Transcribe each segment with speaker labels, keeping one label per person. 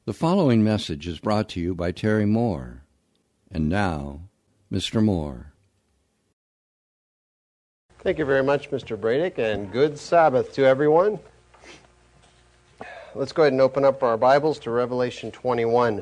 Speaker 1: The following message is brought to you by Terry Moore. And now, Mr. Moore.
Speaker 2: Thank you very much, Mr. Bradick, and good Sabbath to everyone. Let's go ahead and open up our Bibles to Revelation 21.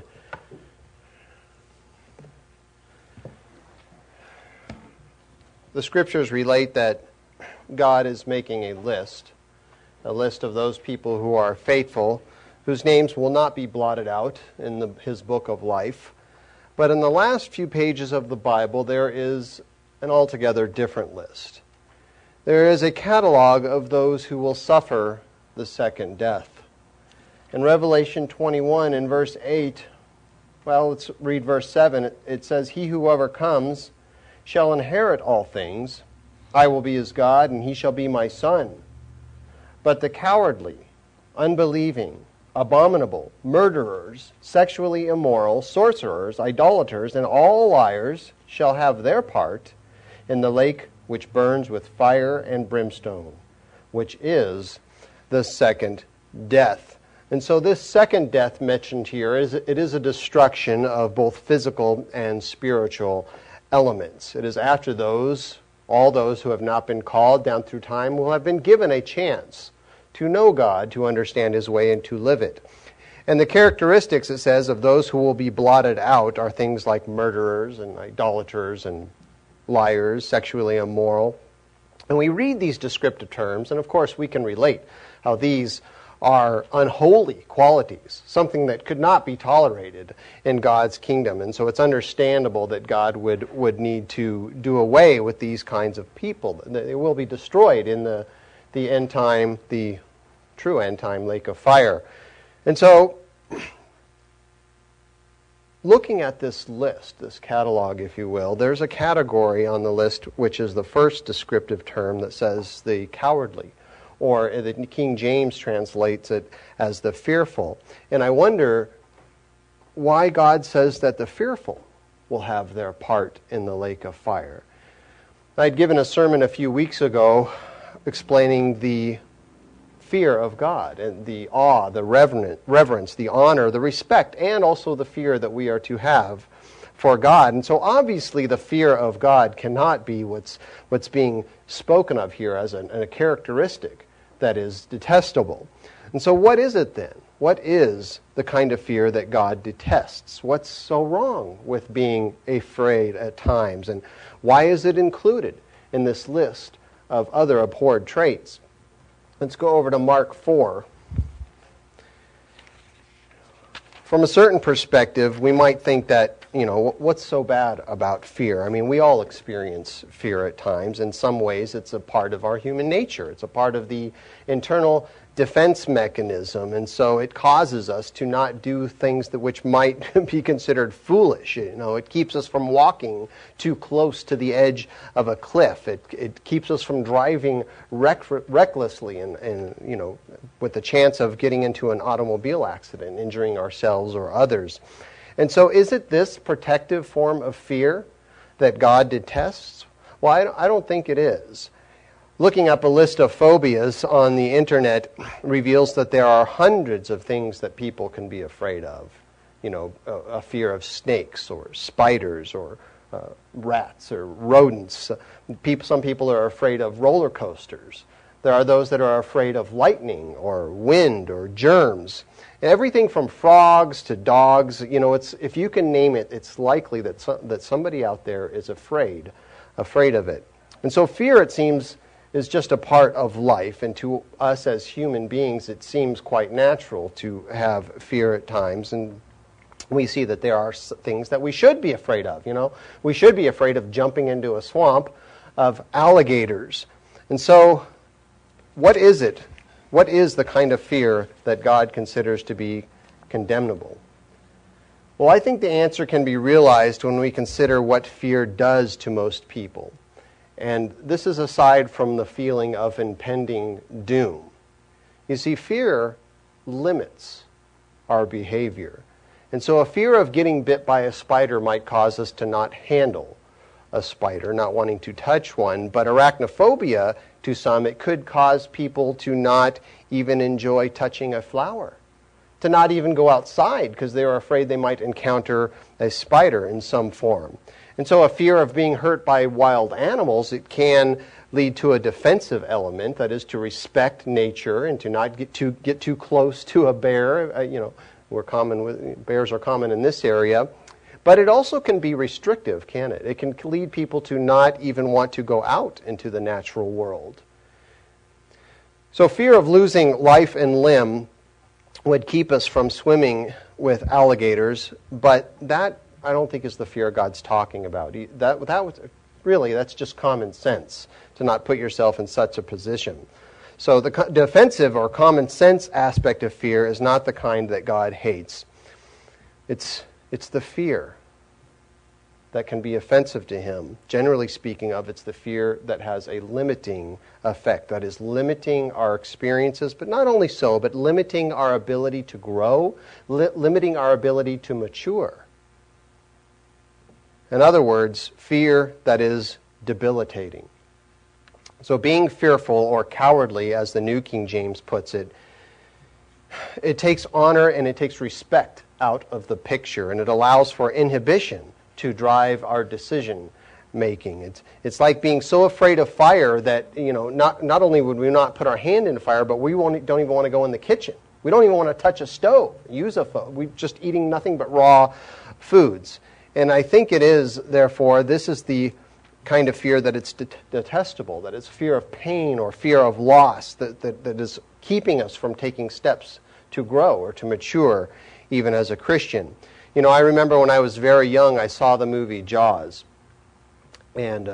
Speaker 2: The scriptures relate that God is making a list of those people who are faithful, whose names will not be blotted out in his book of life. But in the last few pages of the Bible, there is an altogether different list. There is a catalog of those who will suffer the second death. In Revelation 21, in verse 8, well, let's read verse 7. It says, "He who overcomes shall inherit all things. I will be his God, and he shall be my son. But the cowardly, unbelieving, abominable, murderers, sexually immoral, sorcerers, idolaters, and all liars shall have their part in the lake which burns with fire and brimstone, which is the second death." And so this second death mentioned here, it is a destruction of both physical and spiritual elements. It is after all those who have not been called down through time will have been given a chance to know God, to understand his way, and to live it. And the characteristics, it says, of those who will be blotted out are things like murderers and idolaters and liars, sexually immoral. And we read these descriptive terms, and of course we can relate how these are unholy qualities, something that could not be tolerated in God's kingdom. And so it's understandable that God would need to do away with these kinds of people. They will be destroyed in the end time, the true end time lake of fire. And so, looking at this list, this catalog, if you will, there's a category on the list which is the first descriptive term that says the cowardly, or the King James translates it as the fearful. And I wonder why God says that the fearful will have their part in the lake of fire. I'd given a sermon a few weeks ago explaining the fear of God and the awe, the reverence, the honor, the respect, and also the fear that we are to have for God. And so obviously the fear of God cannot be what's being spoken of here as a characteristic that is detestable. And so what is it then? What is the kind of fear that God detests? What's so wrong with being afraid at times? And why is it included in this list of other abhorred traits? Let's go over to Mark 4. From a certain perspective, we might think that, what's so bad about fear? I mean, we all experience fear at times. In some ways, it's a part of our human nature. It's a part of the internal defense mechanism, and so it causes us to not do things which might be considered foolish. It keeps us from walking too close to the edge of a cliff. It keeps us from driving recklessly and with the chance of getting into an automobile accident, injuring ourselves or others. And so is it this protective form of fear that God detests? Well, I don't think it is. Looking up a list of phobias on the internet reveals that there are hundreds of things that people can be afraid of. A fear of snakes or spiders or rats or rodents. Some people are afraid of roller coasters. There are those that are afraid of lightning or wind or germs. Everything from frogs to dogs, if you can name it, it's likely that somebody out there is afraid of it. And so fear, it seems, is just a part of life, and to us as human beings, it seems quite natural to have fear at times, and we see that there are things that we should be afraid of. We should be afraid of jumping into a swamp of alligators. And so, what is it? What is the kind of fear that God considers to be condemnable? Well, I think the answer can be realized when we consider what fear does to most people. And this is aside from the feeling of impending doom. You see, fear limits our behavior. And so a fear of getting bit by a spider might cause us to not handle a spider, not wanting to touch one. But arachnophobia, to some, it could cause people to not even enjoy touching a flower. to not even go outside because they were afraid they might encounter a spider in some form. And so a fear of being hurt by wild animals, it can lead to a defensive element, that is to respect nature and to not get too close to a bear. Bears are common in this area. But it also can be restrictive, can it? It can lead people to not even want to go out into the natural world. So fear of losing life and limb would keep us from swimming with alligators, but that I don't think is the fear God's talking about. That's just common sense to not put yourself in such a position. So the defensive or common sense aspect of fear is not the kind that God hates. It's the fear that can be offensive to him. Generally speaking it's the fear that has a limiting effect, that is limiting our experiences, but not only so, but limiting our ability to grow, limiting our ability to mature. In other words, fear that is debilitating. So being fearful or cowardly, as the New King James puts it, it takes honor and it takes respect out of the picture, and it allows for inhibition to drive our decision making. It's like being so afraid of fire that, not only would we not put our hand in the fire, but we don't even want to go in the kitchen. We don't even want to touch a stove, we're just eating nothing but raw foods. And I think it is, therefore, this is the kind of fear that it's detestable, that it's fear of pain or fear of loss that is keeping us from taking steps to grow or to mature, even as a Christian. I remember when I was very young, I saw the movie Jaws. And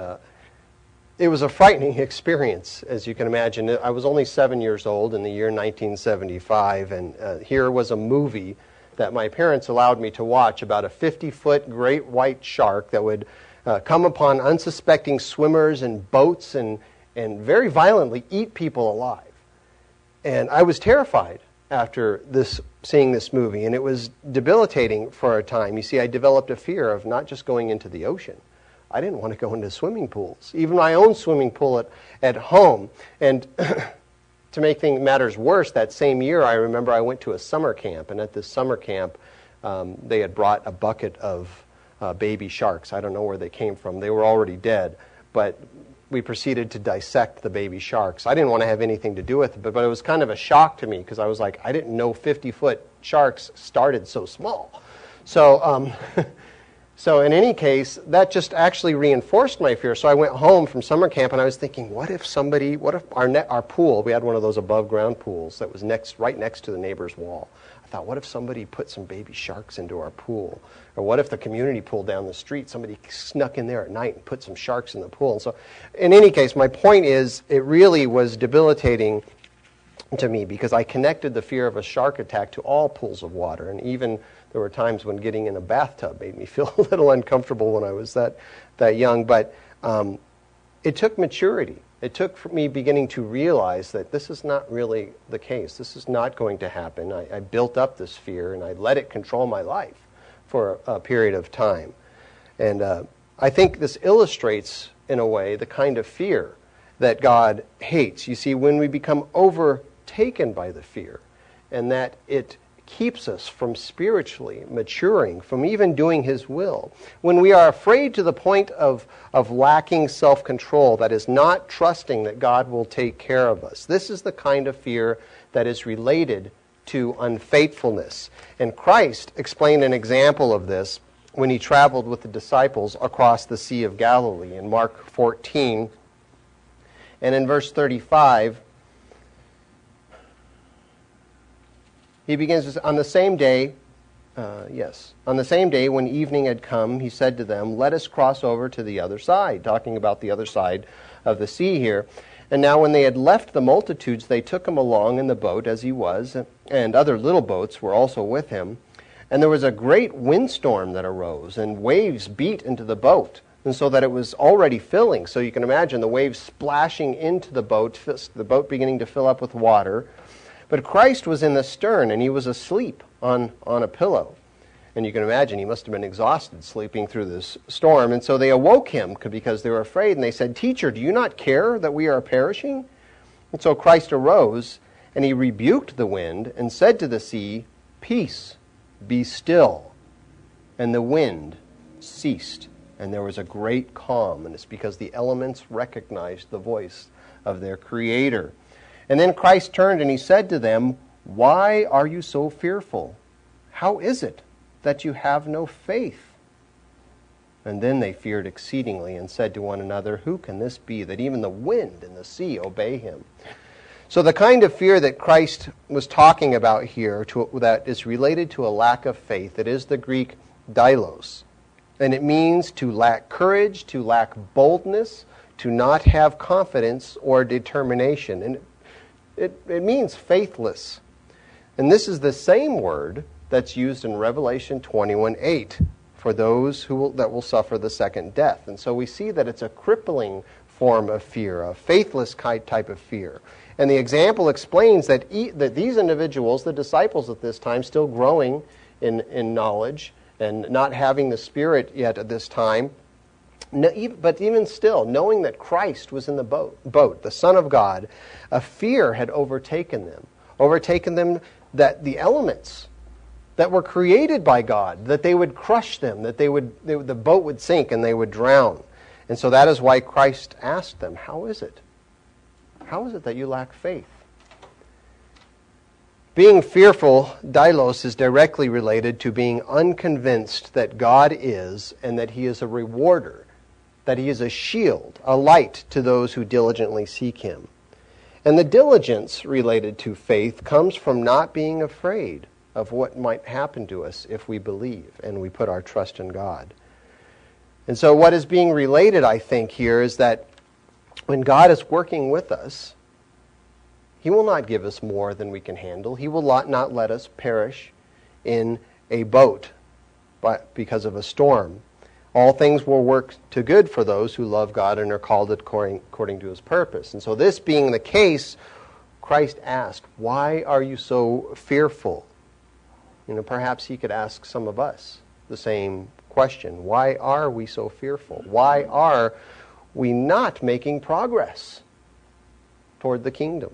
Speaker 2: it was a frightening experience, as you can imagine. I was only 7 years old in the year 1975, and here was a movie that my parents allowed me to watch about a 50-foot great white shark that would come upon unsuspecting swimmers and boats and very violently eat people alive. And I was terrified after seeing this movie, and it was debilitating for a time. You see, I developed a fear of not just going into the ocean. I didn't want to go into swimming pools, even my own swimming pool at home. And to make matters worse, that same year, I remember I went to a summer camp, and at this summer camp, they had brought a bucket of baby sharks. I don't know where they came from. They were already dead, but we proceeded to dissect the baby sharks. I didn't want to have anything to do with it, but it was kind of a shock to me because I was like, I didn't know 50-foot sharks started so small. So So in any case, that just actually reinforced my fear. So I went home from summer camp and I was thinking, what if our pool, we had one of those above ground pools that was right next to the neighbor's wall. I thought, what if somebody put some baby sharks into our pool? Or what if the community pool down the street, somebody snuck in there at night and put some sharks in the pool? And so in any case, my point is, it really was debilitating to me because I connected the fear of a shark attack to all pools of water. And even there were times when getting in a bathtub made me feel a little uncomfortable when I was that young. But it took maturity. It took for me beginning to realize that this is not really the case. This is not going to happen. I built up this fear and I let it control my life for a period of time. And I think this illustrates, in a way, the kind of fear that God hates. You see, when we become overtaken by the fear and that it keeps us from spiritually maturing, from even doing His will. When we are afraid to the point of lacking self-control, that is not trusting that God will take care of us. This is the kind of fear that is related to unfaithfulness. And Christ explained an example of this when He traveled with the disciples across the Sea of Galilee in Mark 14. And in verse 35, He begins with, on the same day when evening had come, He said to them, let us cross over to the other side, talking about the other side of the sea here. And now when they had left the multitudes, they took Him along in the boat as He was, and other little boats were also with Him. And there was a great windstorm that arose, and waves beat into the boat, and so that it was already filling. So you can imagine the waves splashing into the boat beginning to fill up with water. But Christ was in the stern, and He was asleep on a pillow. And you can imagine He must have been exhausted sleeping through this storm. And so they awoke Him because they were afraid, and they said, Teacher, do you not care that we are perishing? And so Christ arose, and He rebuked the wind, and said to the sea, "Peace, be still." And the wind ceased, and there was a great calm. And it's because the elements recognized the voice of their Creator. And then Christ turned and he said to them, "Why are you so fearful? How is it that you have no faith?" And then they feared exceedingly and said to one another, "Who can this be, that even the wind and the sea obey him?" So the kind of fear that Christ was talking about here, that is related to a lack of faith, it is the Greek dailos. And it means to lack courage, to lack boldness, to not have confidence or determination. And it means faithless. And this is the same word that's used in Revelation 21:8 for those that will suffer the second death. And so we see that it's a crippling form of fear, a faithless type of fear. And the example explains that these individuals, the disciples at this time, still growing in knowledge and not having the Spirit yet at this time, but even still, knowing that Christ was in the boat, the Son of God, a fear had overtaken them that the elements that were created by God, that they would crush them, that the boat would sink and they would drown. And so that is why Christ asked them, "How is it? How is it that you lack faith?" Being fearful, dailos, is directly related to being unconvinced that God is and that He is a rewarder, that He is a shield, a light to those who diligently seek Him. And the diligence related to faith comes from not being afraid of what might happen to us if we believe and we put our trust in God. And so what is being related, I think, here is that when God is working with us, He will not give us more than we can handle. He will not let us perish in a boat because of a storm. All things will work to good for those who love God and are called according to His purpose. And so this being the case, Christ asked, "Why are you so fearful?" Perhaps He could ask some of us the same question. Why are we so fearful? Why are we not making progress toward the kingdom?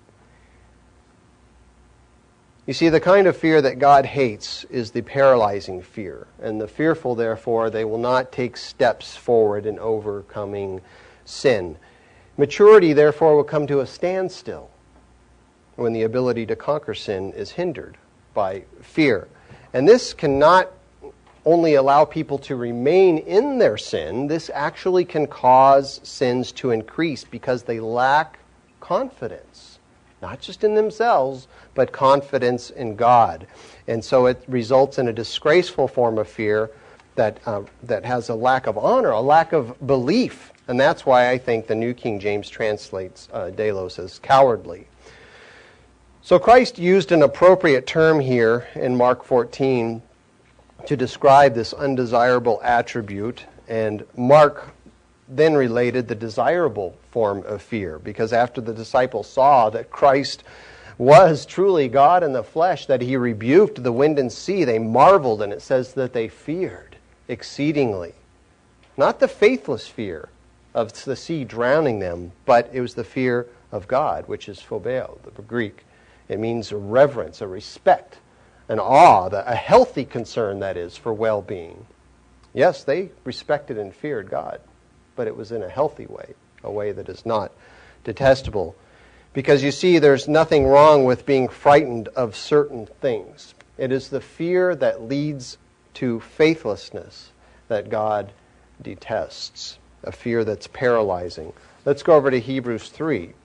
Speaker 2: You see, the kind of fear that God hates is the paralyzing fear. And the fearful, therefore, they will not take steps forward in overcoming sin. Maturity, therefore, will come to a standstill when the ability to conquer sin is hindered by fear. And this cannot only allow people to remain in their sin, this actually can cause sins to increase because they lack confidence, not just in themselves, but confidence in God. And so it results in a disgraceful form of fear that has a lack of honor, a lack of belief. And that's why I think the New King James translates dailos as cowardly. So Christ used an appropriate term here in Mark 14 to describe this undesirable attribute, and Mark then related the desirable form of fear, because after the disciples saw that Christ was truly God in the flesh, that He rebuked the wind and sea, they marveled, and it says that they feared exceedingly. Not the faithless fear of the sea drowning them, but it was the fear of God, which is phobeo, the Greek. It means a reverence, a respect, an awe, a healthy concern, that is, for well-being. Yes, they respected and feared God, but it was in a healthy way, a way that is not detestable. Because you see, there's nothing wrong with being frightened of certain things. It is the fear that leads to faithlessness that God detests, a fear that's paralyzing. Let's go over to Hebrews 3.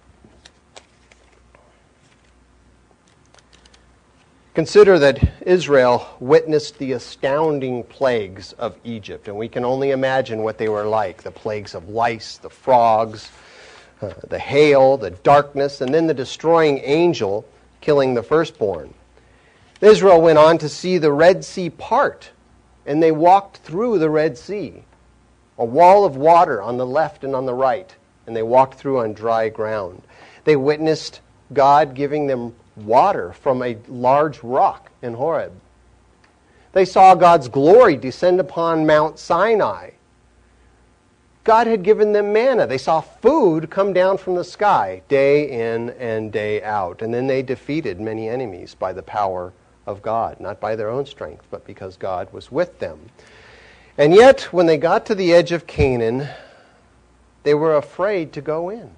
Speaker 2: Consider that Israel witnessed the astounding plagues of Egypt, and we can only imagine what they were like. The plagues of lice, the frogs, the hail, the darkness, and then the destroying angel killing the firstborn. Israel went on to see the Red Sea part, and they walked through the Red Sea, a wall of water on the left and on the right, and they walked through on dry ground. They witnessed God giving them water from a large rock in Horeb. They saw God's glory descend upon Mount Sinai. God had given them manna. They saw food come down from the sky day in and day out. And then they defeated many enemies by the power of God, not by their own strength, but because God was with them. And yet, when they got to the edge of Canaan, they were afraid to go in.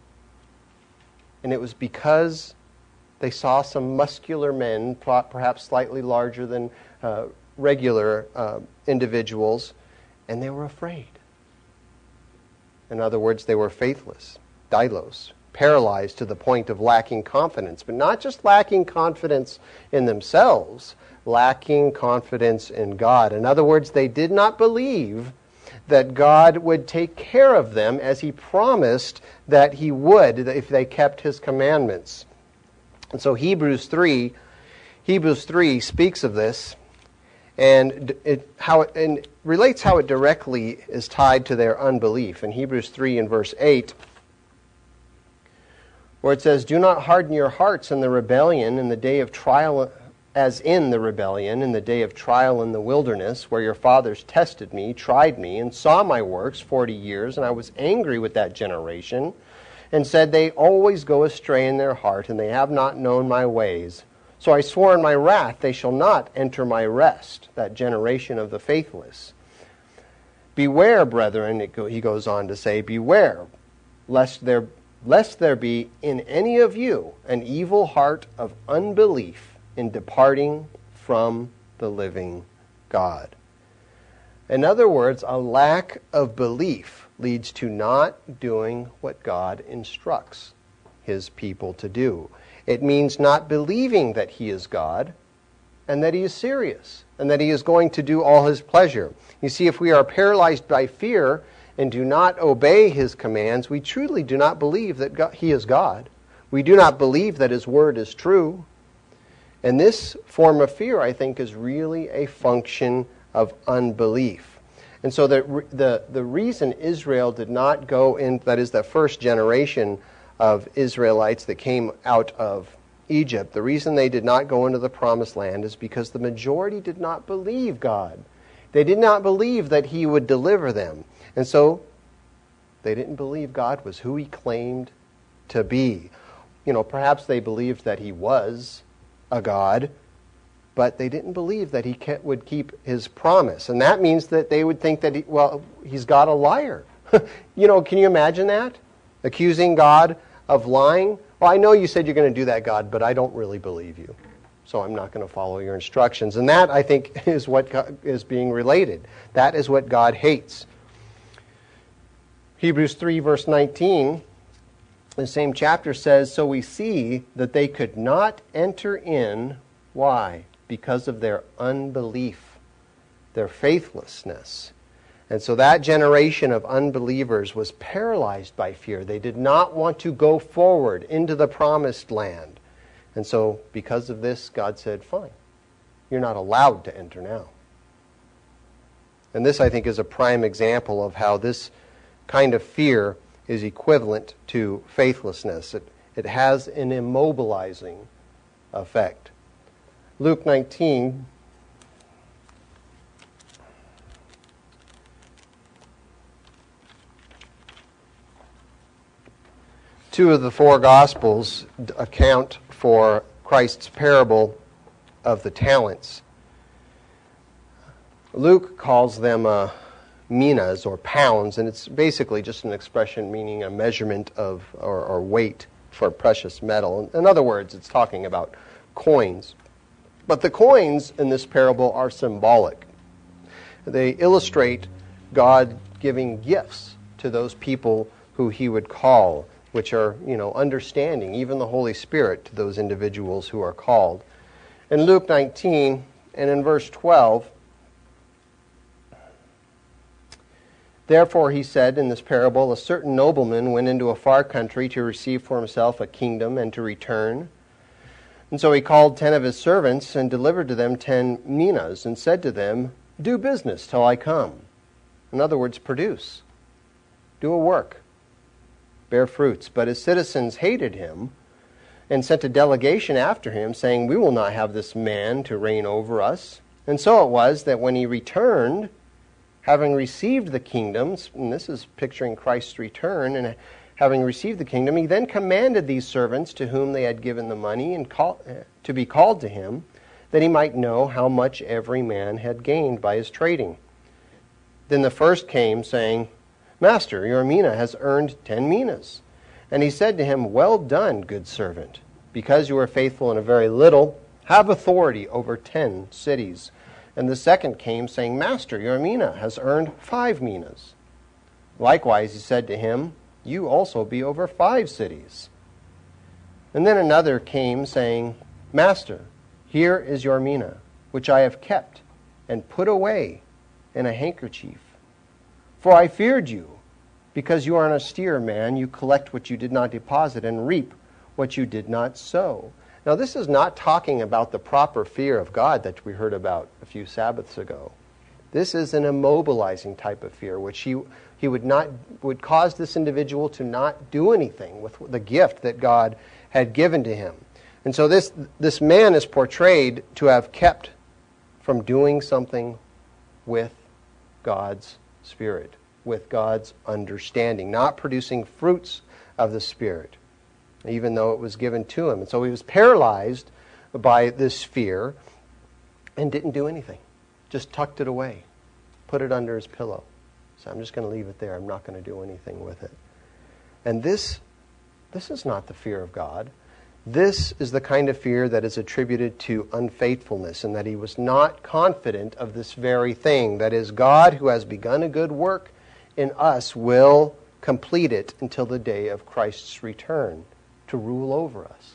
Speaker 2: And it was because they saw some muscular men, perhaps slightly larger than regular individuals, and they were afraid. In other words, they were faithless, dailos, paralyzed to the point of lacking confidence. But not just lacking confidence in themselves, lacking confidence in God. In other words, they did not believe that God would take care of them as He promised that He would if they kept His commandments. And so Hebrews 3 speaks of this, and it relates how it directly is tied to their unbelief. In Hebrews 3 and verse 8, where it says, "Do not harden your hearts in the rebellion in the day of trial, as in the rebellion in the day of trial in the wilderness, where your fathers tested me, tried me, and saw my works 40 years, and I was angry with that generation, and said, they always go astray in their heart, and they have not known my ways. So I swore in my wrath, they shall not enter my rest," that generation of the faithless. "Beware, brethren," he goes on to say, "beware, lest there be in any of you an evil heart of unbelief in departing from the living God." In other words, a lack of belief leads to not doing what God instructs His people to do. It means not believing that He is God and that He is serious and that He is going to do all His pleasure. You see, if we are paralyzed by fear and do not obey His commands, we truly do not believe that He is God. We do not believe that His word is true. And this form of fear, I think, is really a function of unbelief. And so the reason Israel did not go in, that is the first generation of Israelites that came out of Egypt, the reason they did not go into the promised land is because the majority did not believe God. They did not believe that He would deliver them. And so they didn't believe God was who He claimed to be. Perhaps they believed that He was a God, but they didn't believe that He would keep His promise. And that means that they would think that, He's God a liar. Can you imagine that? Accusing God of lying? Well, I know you said you're going to do that, God, but I don't really believe you. So I'm not going to follow your instructions. And that, I think, is what is being related. That is what God hates. Hebrews 3, verse 19, the same chapter says, "So we see that they could not enter in." Why? Because of their unbelief, their faithlessness. And so that generation of unbelievers was paralyzed by fear. They did not want to go forward into the promised land. And so because of this, God said, fine, you're not allowed to enter now. And this, I think, is a prime example of how this kind of fear is equivalent to faithlessness. It has an immobilizing effect. Luke 19, two of the four Gospels account for Christ's parable of the talents. Luke calls them minas, or pounds, and it's basically just an expression meaning a measurement of or weight for precious metal. In other words, it's talking about coins. But the coins in this parable are symbolic. They illustrate God giving gifts to those people who He would call, which are, understanding, even the Holy Spirit, to those individuals who are called. In Luke 19 and in verse 12, "Therefore," he said in this parable, "a certain nobleman went into a far country to receive for himself a kingdom and to return. And so he called 10 of his servants and delivered to them 10 minas and said to them, 'Do business till I come.'" In other words, produce. Do a work. Bear fruits. But his citizens hated him and sent a delegation after him, saying, "We will not have this man to reign over us." And so it was that when he returned, having received the kingdoms, and this is picturing Christ's return, and having received the kingdom, he then commanded these servants to whom they had given the money and to be called to him, that he might know how much every man had gained by his trading. Then the first came, saying, Master, your mina has earned 10 minas. And he said to him, Well done, good servant. Because you are faithful in a very little, have authority over 10 cities. And the second came, saying, Master, your mina has earned 5 minas. Likewise he said to him, You also be over 5 cities. And then another came, saying, Master, here is your mina, which I have kept and put away in a handkerchief. For I feared you, because you are an austere man. You collect what you did not deposit and reap what you did not sow. Now, this is not talking about the proper fear of God that we heard about a few Sabbaths ago. This is an immobilizing type of fear, which he would cause this individual to not do anything with the gift that God had given to him. And so this man is portrayed to have kept from doing something with God's Spirit, with God's understanding, not producing fruits of the Spirit, even though it was given to him. And so he was paralyzed by this fear and didn't do anything. Just tucked it away, put it under his pillow. So I'm just going to leave it there. I'm not going to do anything with it. And this is not the fear of God. This is the kind of fear that is attributed to unfaithfulness, and that he was not confident of this very thing. That is, God, who has begun a good work in us, will complete it until the day of Christ's return to rule over us.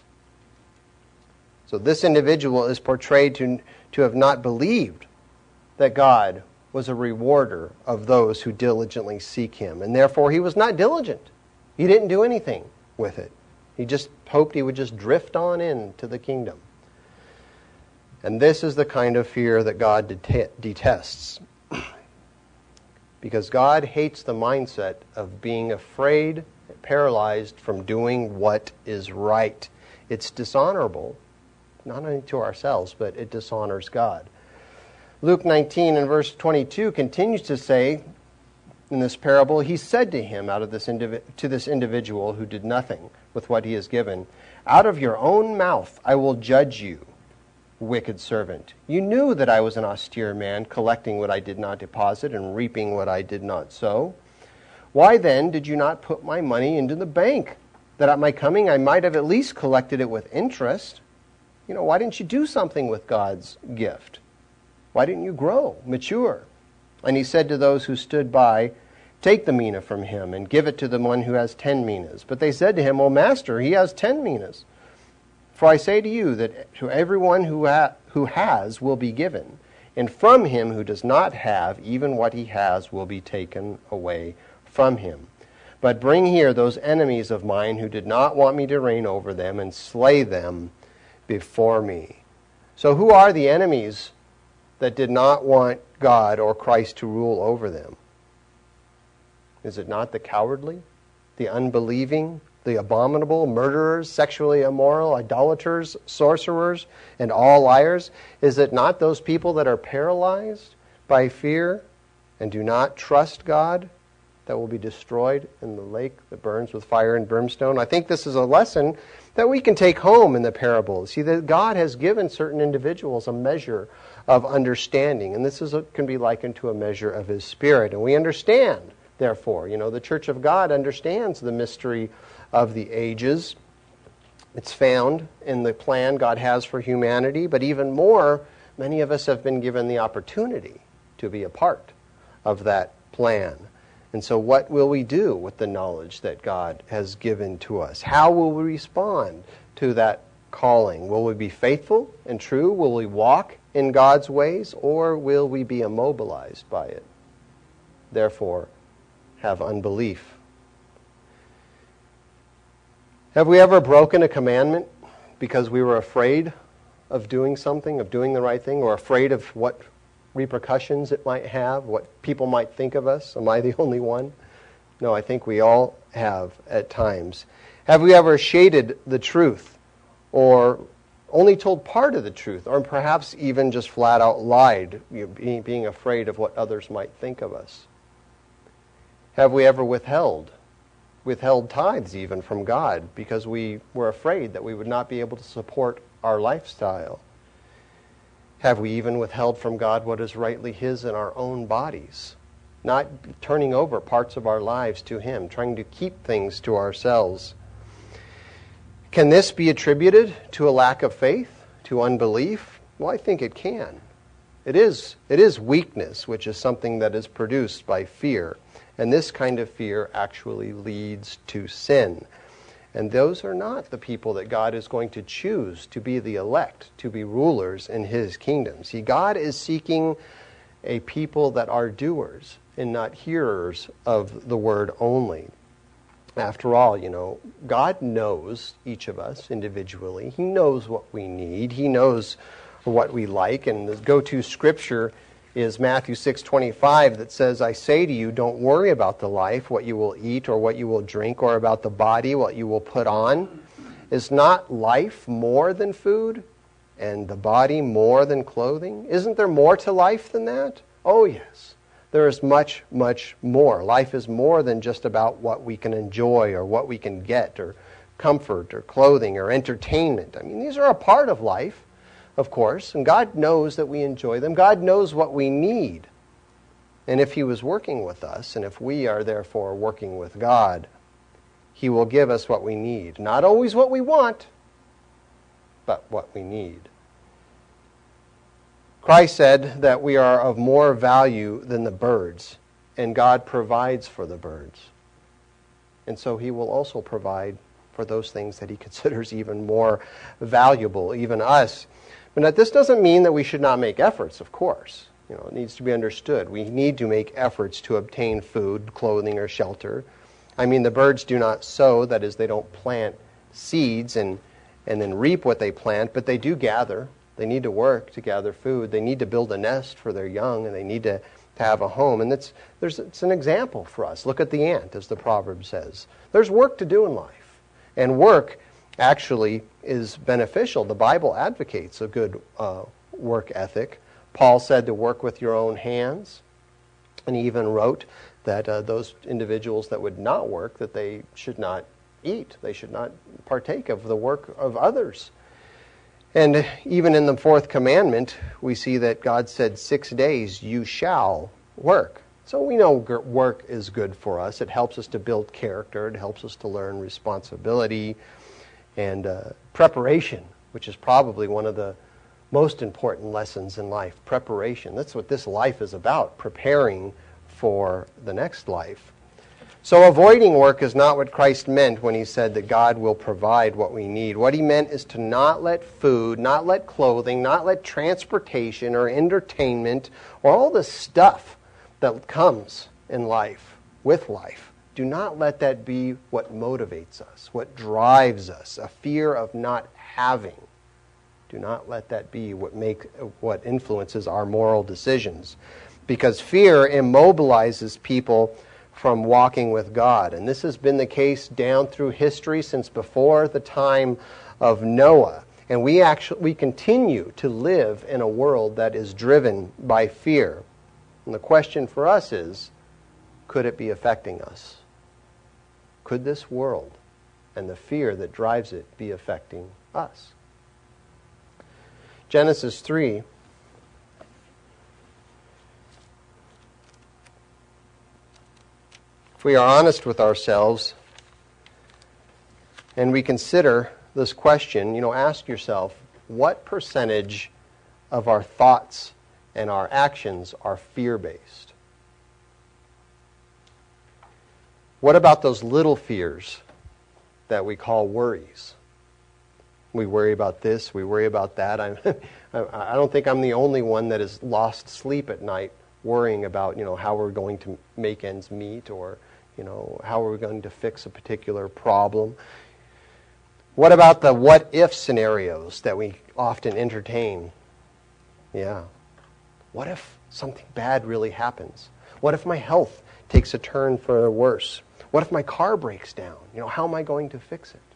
Speaker 2: So this individual is portrayed to have not believed that God was a rewarder of those who diligently seek him, and therefore he was not diligent. He didn't do anything with it. He just hoped he would just drift on into the kingdom. And this is the kind of fear that God detests. Because God hates the mindset of being afraid, paralyzed from doing what is right. It's dishonorable, not only to ourselves, but it dishonors God. Luke 19 and verse 22 continues to say, in this parable, he said to him, to this individual who did nothing with what he has given, Out of your own mouth I will judge you, wicked servant. You knew that I was an austere man, collecting what I did not deposit and reaping what I did not sow. Why then did you not put my money into the bank, that at my coming I might have at least collected it with interest? Why didn't you do something with God's gift? Why didn't you grow, mature? And he said to those who stood by, Take the mina from him and give it to the one who has 10 minas. But they said to him, Well, Master, he has 10 minas. For I say to you that to everyone who has will be given, and from him who does not have, even what he has will be taken away from him. But bring here those enemies of mine who did not want me to reign over them, and slay them before me. So who are the enemies that did not want God or Christ to rule over them? Is it not the cowardly, the unbelieving, the abominable, murderers, sexually immoral, idolaters, sorcerers, and all liars? Is it not those people that are paralyzed by fear and do not trust God that will be destroyed in the lake that burns with fire and brimstone? I think this is a lesson that we can take home in the parables. See, that God has given certain individuals a measure of understanding, and this can be likened to a measure of his Spirit. And we understand, therefore, the Church of God understands the mystery of the ages. It's found in the plan God has for humanity, but even more, many of us have been given the opportunity to be a part of that plan. And so what will we do with the knowledge that God has given to us? How will we respond to that calling? Will we be faithful and true? Will we walk in God's ways, or will we be immobilized by it? Therefore, have unbelief. Have we ever broken a commandment because we were afraid of doing something, of doing the right thing, or afraid of what repercussions it might have, what people might think of us? Am I the only one? No, I think we all have at times. Have we ever shaded the truth, or only told part of the truth, or perhaps even just flat out lied, being afraid of what others might think of us? Have we ever withheld tithes even from God because we were afraid that we would not be able to support our lifestyle? Have we even withheld from God what is rightly His in our own bodies? Not turning over parts of our lives to Him, trying to keep things to ourselves. Can this be attributed to a lack of faith, to unbelief? Well, I think it can. It is weakness, which is something that is produced by fear. And this kind of fear actually leads to sin. And those are not the people that God is going to choose to be the elect, to be rulers in His kingdom. See, God is seeking a people that are doers and not hearers of the word only. After all, God knows each of us individually. He knows what we need. He knows what we like. And the go-to scripture is Matthew 6:25 that says, I say to you, don't worry about the life, what you will eat or what you will drink, or about the body, what you will put on. Is not life more than food, and the body more than clothing? Isn't there more to life than that? Oh, yes. There is much, much more. Life is more than just about what we can enjoy or what we can get, or comfort or clothing or entertainment. I mean, these are a part of life, of course, and God knows that we enjoy them. God knows what we need. And if He was working with us, and if we are therefore working with God, He will give us what we need. Not always what we want, but what we need. Christ said that we are of more value than the birds, and God provides for the birds. And so He will also provide for those things that He considers even more valuable, even us. But this doesn't mean that we should not make efforts, of course. It needs to be understood. We need to make efforts to obtain food, clothing, or shelter. I mean, the birds do not sow, that is, they don't plant seeds and then reap what they plant, but they do gather. They need to work to gather food. They need to build a nest for their young, and they need to have a home. And it's an example for us. Look at the ant, as the proverb says. There's work to do in life. And work actually is beneficial. The Bible advocates a good work ethic. Paul said to work with your own hands. And he even wrote that those individuals that would not work, that they should not eat. They should not partake of the work of others. And even in the fourth commandment, we see that God said 6 days you shall work. So we know work is good for us. It helps us to build character. It helps us to learn responsibility and preparation, which is probably one of the most important lessons in life. Preparation. That's what this life is about, preparing for the next life. So avoiding work is not what Christ meant when He said that God will provide what we need. What He meant is to not let food, not let clothing, not let transportation or entertainment or all the stuff that comes in life, with life, do not let that be what motivates us, what drives us, a fear of not having. Do not let that be what influences our moral decisions. Because fear immobilizes people from walking with God. And this has been the case down through history since before the time of Noah. And we continue to live in a world that is driven by fear. And the question for us is, could it be affecting us? Could this world and the fear that drives it be affecting us? Genesis 3. If we are honest with ourselves and we consider this question, ask yourself, what percentage of our thoughts and our actions are fear-based? What about those little fears that we call worries? We worry about this, we worry about that. I don't think I'm the only one that has lost sleep at night worrying about, how we're going to make ends meet, or, how we're going to fix a particular problem. What about the what-if scenarios that we often entertain? Yeah. What if something bad really happens? What if my health takes a turn for the worse? What if my car breaks down? How am I going to fix it?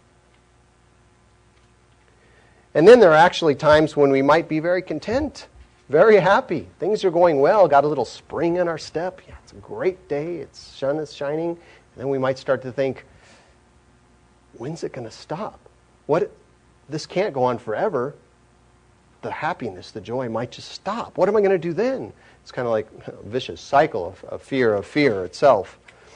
Speaker 2: And then there are actually times when we might be very content, very happy. Things are going well, got a little spring in our step. Yeah, it's a great day, sun is shining. And then we might start to think, when's it going to stop? This can't go on forever. the happiness, the joy might just stop. What am I going to do then? It's kind of like a vicious cycle of fear itself.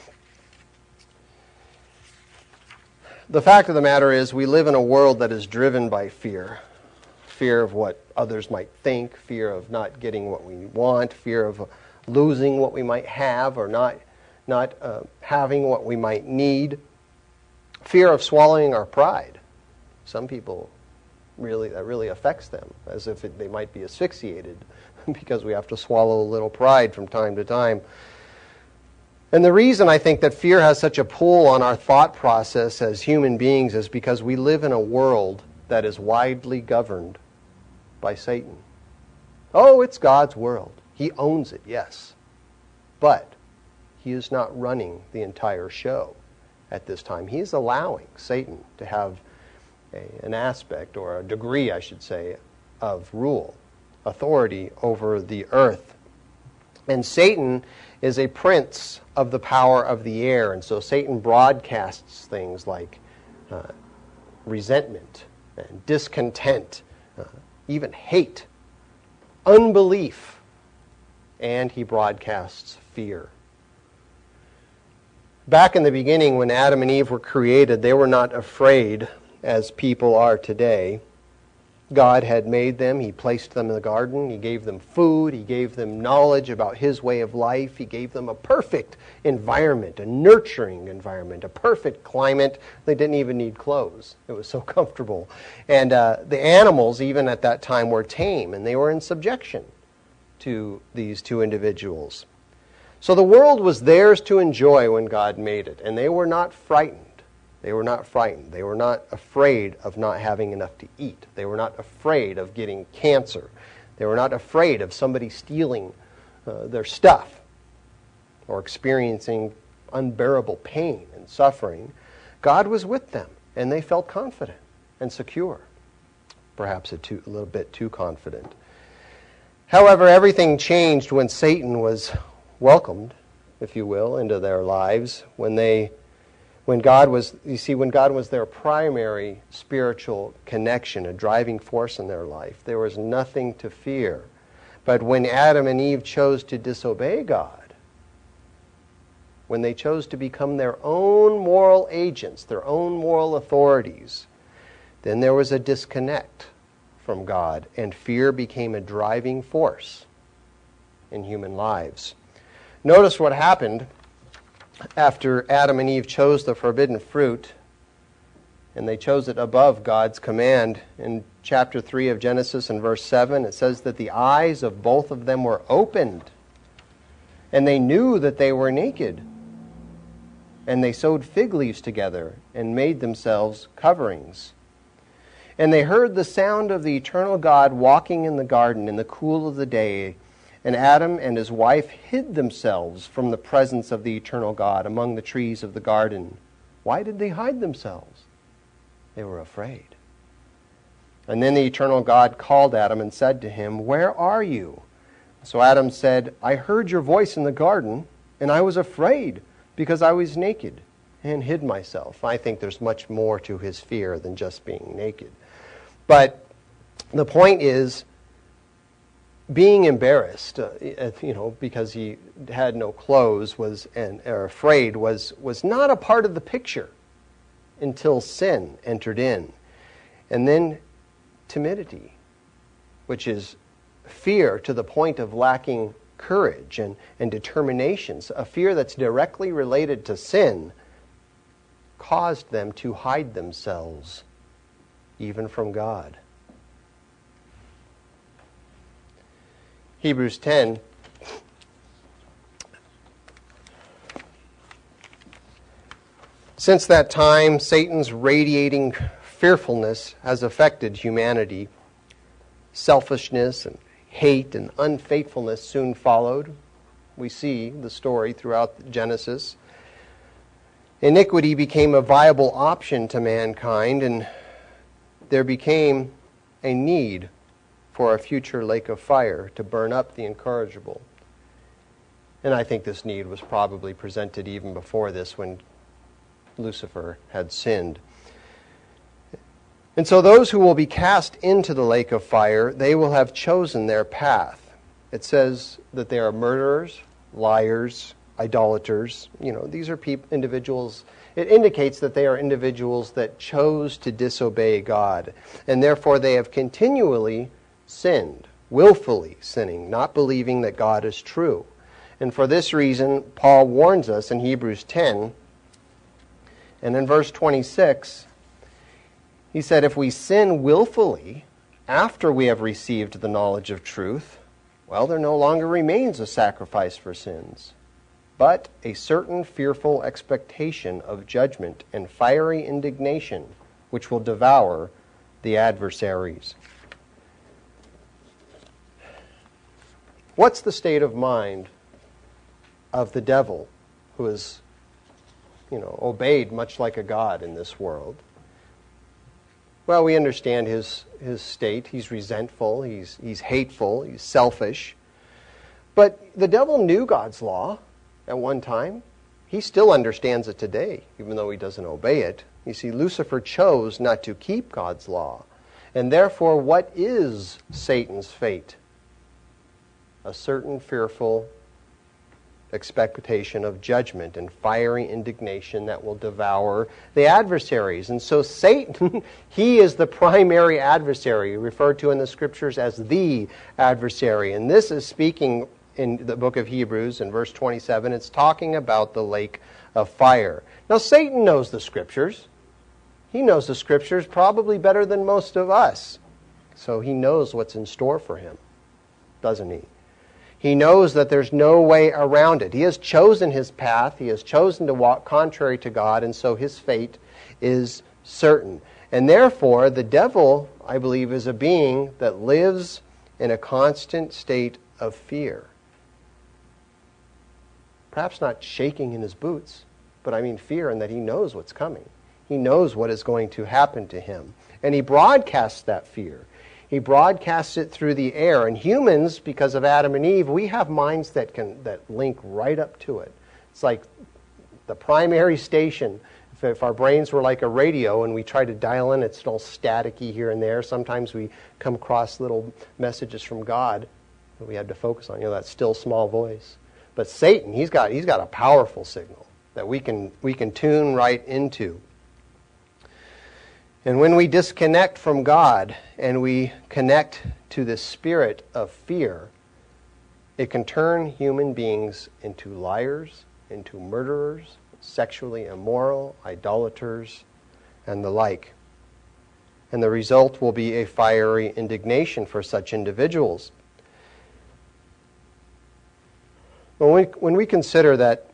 Speaker 2: The fact of the matter is we live in a world that is driven by fear. Fear of what others might think, fear of not getting what we want, fear of losing what we might have or not having what we might need, fear of swallowing our pride. Some people, that really affects them, as if they might be asphyxiated because we have to swallow a little pride from time to time. And the reason I think that fear has such a pull on our thought process as human beings is because we live in a world that is widely governed by Satan. Oh, it's God's world. He owns it, yes. But he is not running the entire show at this time. He is allowing Satan to have an aspect, or a degree, I should say, of rule, authority over the earth. And Satan is a prince of the power of the air, and so Satan broadcasts things like resentment and discontent, even hate, unbelief, and he broadcasts fear. Back in the beginning, when Adam and Eve were created, they were not afraid as people are today. God had made them. He placed them in the garden. He gave them food. He gave them knowledge about His way of life. He gave them a perfect environment, a nurturing environment, a perfect climate. They didn't even need clothes. It was so comfortable. And the animals, even at that time, were tame, and they were in subjection to these two individuals. So the world was theirs to enjoy when God made it, and they were not frightened. They were not frightened. They were not afraid of not having enough to eat. They were not afraid of getting cancer. They were not afraid of somebody stealing their stuff or experiencing unbearable pain and suffering. God was with them, and they felt confident and secure. Perhaps a little bit too confident. However, everything changed when Satan was welcomed, if you will, into their lives, when God was their primary spiritual connection, a driving force in their life, there was nothing to fear. But when Adam and Eve chose to disobey God, when they chose to become their own moral agents, their own moral authorities, then there was a disconnect from God, and fear became a driving force in human lives. Notice what happened after Adam and Eve chose the forbidden fruit, and they chose it above God's command. In chapter 3 of Genesis and verse 7, it says that the eyes of both of them were opened, and they knew that they were naked. And they sewed fig leaves together and made themselves coverings. And they heard the sound of the eternal God walking in the garden in the cool of the day. And Adam and his wife hid themselves from the presence of the eternal God among the trees of the garden. Why did they hide themselves? They were afraid. And then the eternal God called Adam and said to him, "Where are you?" So Adam said, "I heard your voice in the garden, and I was afraid because I was naked and hid myself." I think there's much more to his fear than just being naked. But the point is, being embarrassed, because he had no clothes, or afraid, was not a part of the picture until sin entered in. And then timidity, which is fear to the point of lacking courage and determination, a fear that's directly related to sin, caused them to hide themselves even from God. Hebrews 10 Since that time, Satan's radiating fearfulness has affected humanity. Selfishness and hate and unfaithfulness soon followed. We see the story throughout Genesis. Iniquity became a viable option to mankind, and there became a need for a future lake of fire to burn up the incorrigible. And I think this need was probably presented even before this, when Lucifer had sinned. And so those who will be cast into the lake of fire, they will have chosen their path. It says that they are murderers, liars, idolaters. These are individuals. It indicates that they are individuals that chose to disobey God, and therefore they have continually sinned, willfully sinning, not believing that God is true. And for this reason, Paul warns us in Hebrews 10, and in verse 26, he said, if we sin willfully after we have received the knowledge of truth, well, there no longer remains a sacrifice for sins, but a certain fearful expectation of judgment and fiery indignation, which will devour the adversaries. What's the state of mind of the devil, who is, obeyed much like a god in this world? Well, we understand his state. He's resentful, he's hateful, he's selfish. But the devil knew God's law at one time. He still understands it today, even though he doesn't obey it. You see, Lucifer chose not to keep God's law. And therefore, what is Satan's fate? A certain fearful expectation of judgment and fiery indignation that will devour the adversaries. And so Satan, he is the primary adversary, referred to in the Scriptures as the adversary. And this is speaking in the book of Hebrews in verse 27. It's talking about the lake of fire. Now, Satan knows the Scriptures. He knows the Scriptures probably better than most of us. So he knows what's in store for him, doesn't he? He knows that there's no way around it. He has chosen his path. He has chosen to walk contrary to God, and so his fate is certain. And therefore, the devil, I believe, is a being that lives in a constant state of fear. Perhaps not shaking in his boots, but I mean fear in that he knows what's coming. He knows what is going to happen to him. And he broadcasts that fear. He broadcasts it through the air. And humans, because of Adam and Eve, we have minds that link right up to it. It's like the primary station. If our brains were like a radio and we try to dial in, it's all staticky here and there. Sometimes we come across little messages from God that we had to focus on. That still small voice. But Satan, he's got a powerful signal that we can tune right into. And when we disconnect from God and we connect to the spirit of fear, it can turn human beings into liars, into murderers, sexually immoral, idolaters, and the like. And the result will be a fiery indignation for such individuals. When we consider that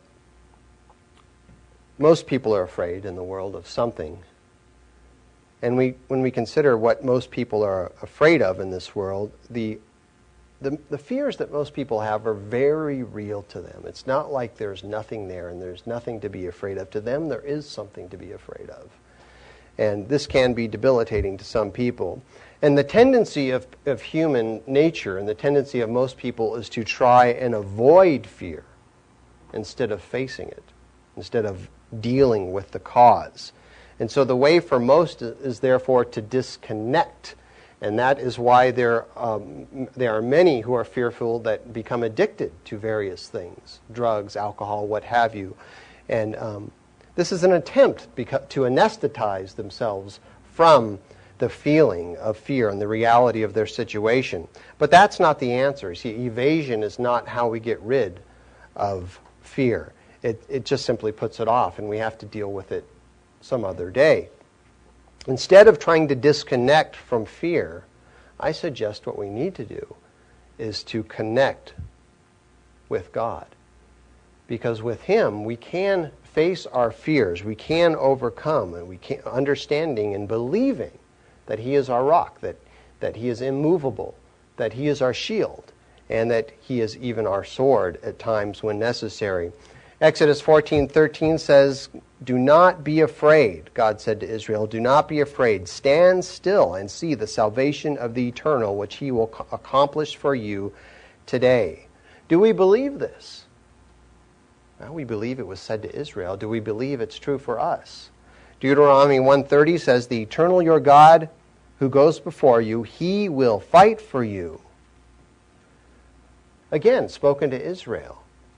Speaker 2: most people are afraid in the world of something, and when we consider what most people are afraid of in this world, the fears that most people have are very real to them. It's not like there's nothing there and there's nothing to be afraid of. To them, there is something to be afraid of. And this can be debilitating to some people. And the tendency of human nature and the tendency of most people is to try and avoid fear instead of facing it, instead of dealing with the cause. And so the way for most is therefore to disconnect. And that is why there are many who are fearful that become addicted to various things, drugs, alcohol, what have you. And this is an attempt to anesthetize themselves from the feeling of fear and the reality of their situation. But that's not the answer. See, evasion is not how we get rid of fear. It just simply puts it off, and we have to deal with it some other day. Instead of trying to disconnect from fear, I suggest what we need to do is to connect with God. Because with Him, we can face our fears, we can overcome, and we can, understanding and believing that He is our rock, that He is immovable, that He is our shield, and that He is even our sword at times when necessary. Exodus 14:13 says, "Do not be afraid," God said to Israel, "do not be afraid. Stand still and see the salvation of the Eternal, which He will accomplish for you today." Do we believe this? Well, we believe it was said to Israel. Do we believe it's true for us? Deuteronomy 1:30 says, "The eternal your God who goes before you, he will fight for you." Again, spoken to Israel.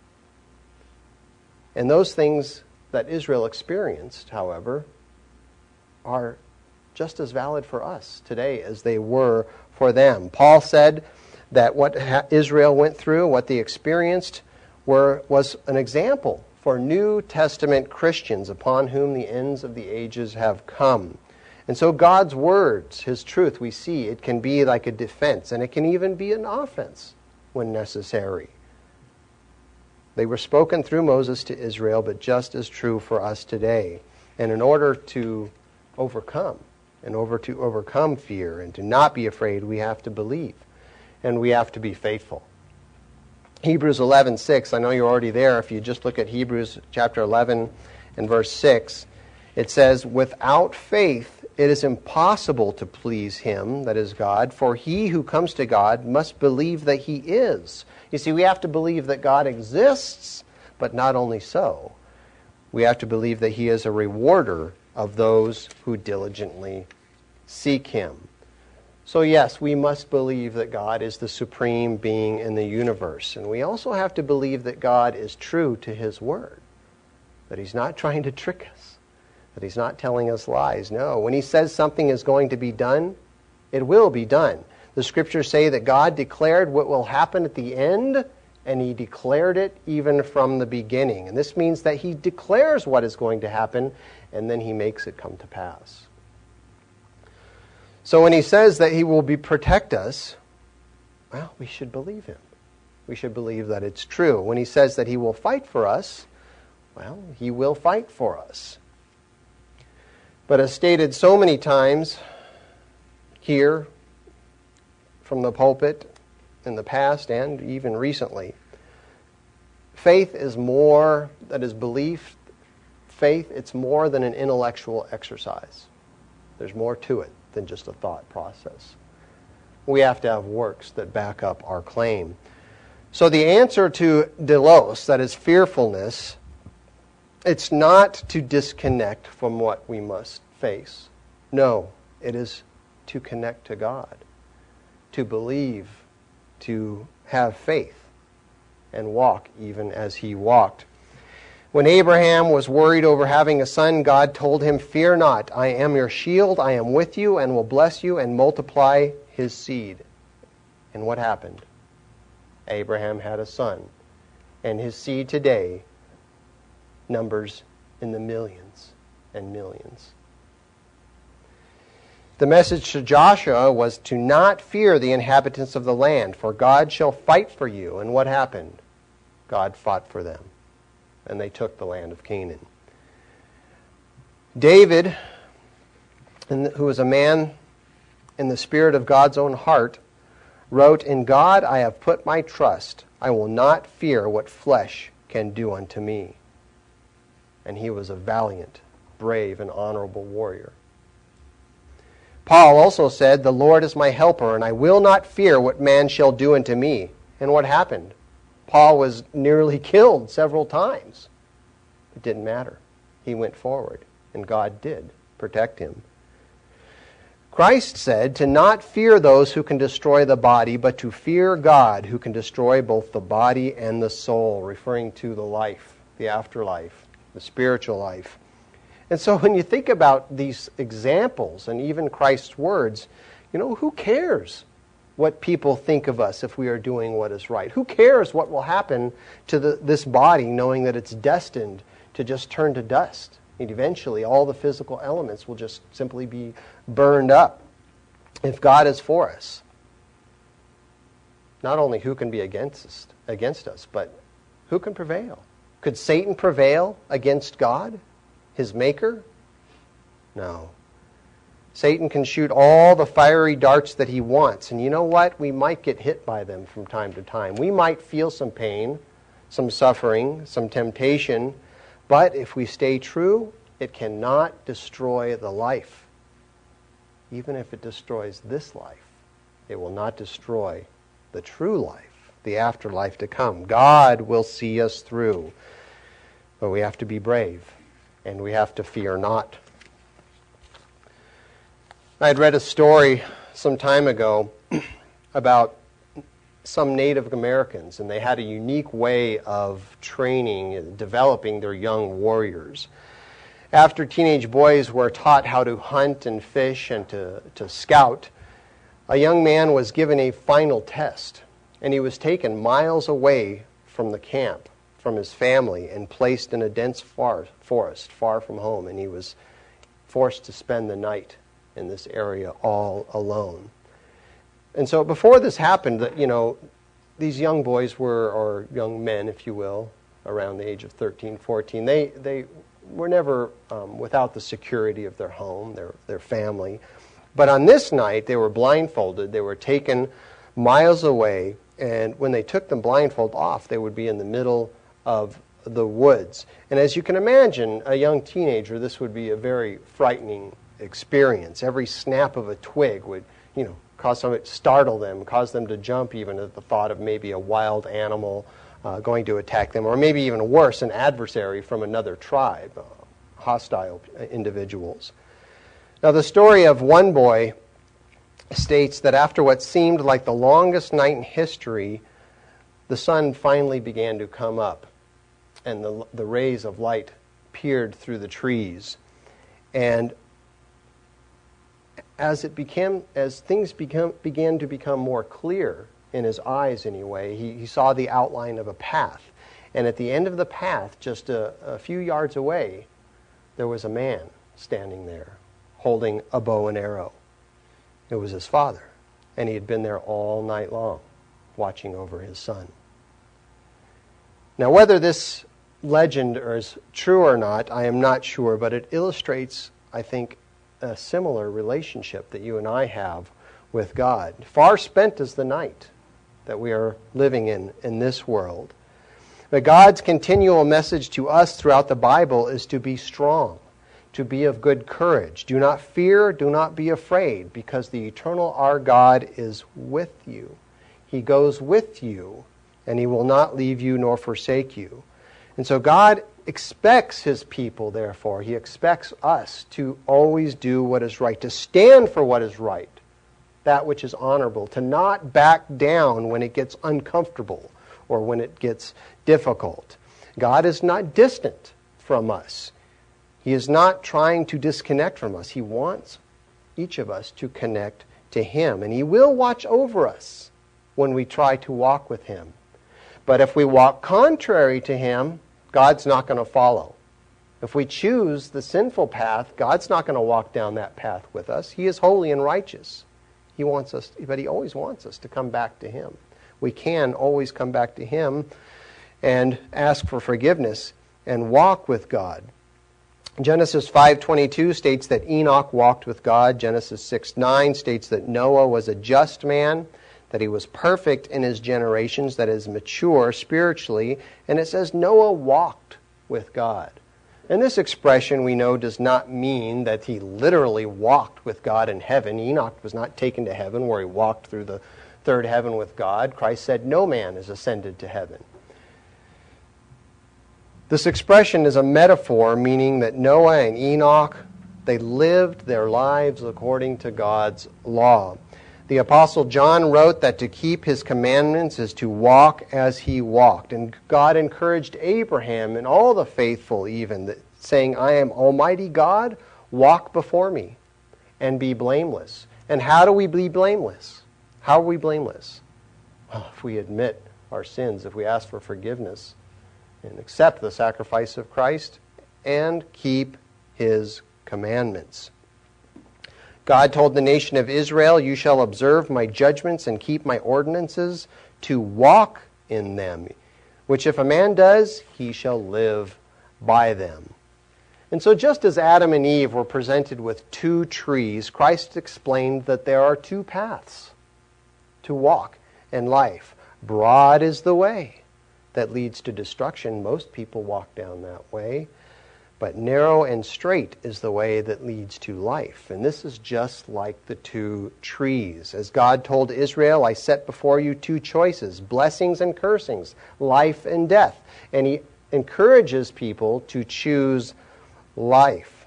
Speaker 2: And those things that Israel experienced, however, are just as valid for us today as they were for them. Paul said that what Israel went through, what they experienced, was an example for New Testament Christians upon whom the ends of the ages have come. And so God's words, His truth, we see, it can be like a defense, and it can even be an offense when necessary. They were spoken through Moses to Israel, but just as true for us today. And in order to overcome fear and to not be afraid, we have to believe, and we have to be faithful. Hebrews 11:6, I know you're already there. If you just look at Hebrews chapter 11 and verse 6, it says, "Without faith it is impossible to please Him," that is God, "for he who comes to God must believe that He is." You see, we have to believe that God exists, but not only so. We have to believe that He is a rewarder of those who diligently seek Him. So yes, we must believe that God is the supreme being in the universe. And we also have to believe that God is true to His word, that He's not trying to trick us, that He's not telling us lies. No, when He says something is going to be done, it will be done. The Scriptures say that God declared what will happen at the end, and He declared it even from the beginning. And this means that He declares what is going to happen, and then He makes it come to pass. So when He says that He will protect us, well, we should believe Him. We should believe that it's true. When He says that He will fight for us, well, He will fight for us. But as stated so many times here from the pulpit in the past and even recently, faith is more, that is belief, faith, it's more than an intellectual exercise. There's more to it than just a thought process. We have to have works that back up our claim. So the answer to delos, that is fearfulness, it's not to disconnect from what we must face. No, it is to connect to God, to believe, to have faith, and walk even as He walked. When Abraham was worried over having a son, God told him, "Fear not, I am your shield, I am with you, and will bless you and multiply his seed." And what happened? Abraham had a son, and his seed today numbers in the millions and millions. The message to Joshua was to not fear the inhabitants of the land, for God shall fight for you. And what happened? God fought for them, and they took the land of Canaan. David, who was a man in the spirit of God's own heart, wrote, "In God I have put my trust. I will not fear what flesh can do unto me." And he was a valiant, brave, and honorable warrior. Paul also said, "The Lord is my helper, and I will not fear what man shall do unto me." And what happened? Paul was nearly killed several times. It didn't matter. He went forward, and God did protect him. Christ said to not fear those who can destroy the body, but to fear God who can destroy both the body and the soul, referring to the life, the afterlife, the spiritual life. And so when you think about these examples and even Christ's words, who cares what people think of us if we are doing what is right? Who cares what will happen to this body, knowing that it's destined to just turn to dust? And eventually all the physical elements will just simply be burned up. If God is for us, not only who can be against us, but who can prevail? Could Satan prevail against God, his maker? No. Satan can shoot all the fiery darts that he wants. And you know what? We might get hit by them from time to time. We might feel some pain, some suffering, some temptation. But if we stay true, it cannot destroy the life. Even if it destroys this life, it will not destroy the true life, the afterlife to come. God will see us through. But we have to be brave, and we have to fear not. I had read a story some time ago about some Native Americans, and they had a unique way of training and developing their young warriors. After teenage boys were taught how to hunt and fish and to scout, a young man was given a final test, and he was taken miles away from the camp, from his family, and placed in a dense forest far from home, and he was forced to spend the night in this area all alone. And so before this happened, these young boys were, or young men, if you will, around the age of 13, 14, they were never without the security of their home, their family. But on this night, they were blindfolded. They were taken miles away, and when they took them blindfold off, they would be in the middle of the woods. And as you can imagine, a young teenager, this would be a very frightening experience. Every snap of a twig would, startle them, cause them to jump even at the thought of maybe a wild animal going to attack them, or maybe even worse, an adversary from another tribe, hostile individuals. Now, the story of one boy states that after what seemed like the longest night in history, the sun finally began to come up, and the rays of light peered through the trees. And as things began to become more clear in his eyes anyway, he saw the outline of a path. And at the end of the path, just a few yards away, there was a man standing there holding a bow and arrow. It was his father, and he had been there all night long, watching over his son. Now, whether this legend is true or not, I am not sure, but it illustrates, I think, a similar relationship that you and I have with God. Far spent is the night that we are living in this world. But God's continual message to us throughout the Bible is to be strong, to be of good courage. Do not fear, do not be afraid, because the eternal our God is with you. He goes with you, and He will not leave you nor forsake you. And so God expects His people, therefore, He expects us to always do what is right, to stand for what is right, that which is honorable, to not back down when it gets uncomfortable or when it gets difficult. God is not distant from us. He is not trying to disconnect from us. He wants each of us to connect to Him, and He will watch over us when we try to walk with Him. But if we walk contrary to Him, God's not going to follow. If we choose the sinful path, God's not going to walk down that path with us. He is holy and righteous. He wants us, but He always wants us to come back to Him. We can always come back to Him and ask for forgiveness and walk with God. Genesis 5:22 states that Enoch walked with God. Genesis 6:9 states that Noah was a just man, that he was perfect in his generations, that is, mature spiritually. And it says Noah walked with God. And this expression, we know, does not mean that he literally walked with God in heaven. Enoch was not taken to heaven where he walked through the third heaven with God. Christ said no man is ascended to heaven. This expression is a metaphor, meaning that Noah and Enoch, they lived their lives according to God's law. The Apostle John wrote that to keep His commandments is to walk as He walked. And God encouraged Abraham and all the faithful even, saying, I am Almighty God, walk before me and be blameless. And how do we be blameless? How are we blameless? Well, if we admit our sins, if we ask for forgiveness, and accept the sacrifice of Christ, and keep His commandments. God told the nation of Israel, you shall observe my judgments and keep my ordinances to walk in them, which if a man does, he shall live by them. And so just as Adam and Eve were presented with two trees, Christ explained that there are two paths to walk in life. Broad is the way that leads to destruction. Most people walk down that way. But narrow and straight is the way that leads to life. And this is just like the two trees. As God told Israel, I set before you two choices, blessings and cursings, life and death. And He encourages people to choose life.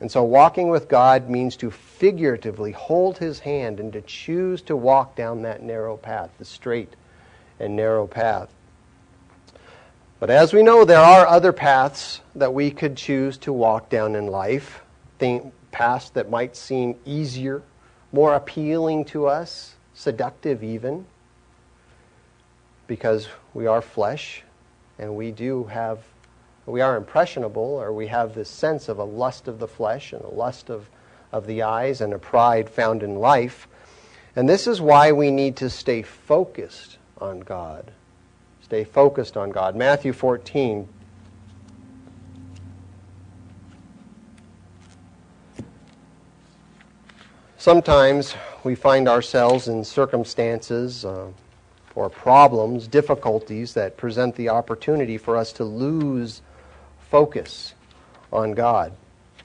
Speaker 2: And so walking with God means to figuratively hold his hand and to choose to walk down that narrow path, the straight and narrow path. But as we know, there are other paths that we could choose to walk down in life, paths that might seem easier, more appealing to us, seductive even, because we are flesh and we are impressionable, or we have this sense of a lust of the flesh and a lust of the eyes and a pride found in life. And this is why we need to stay focused on God. Stay focused on God. Matthew 14. Sometimes we find ourselves in circumstances or problems, difficulties that present the opportunity for us to lose focus on God.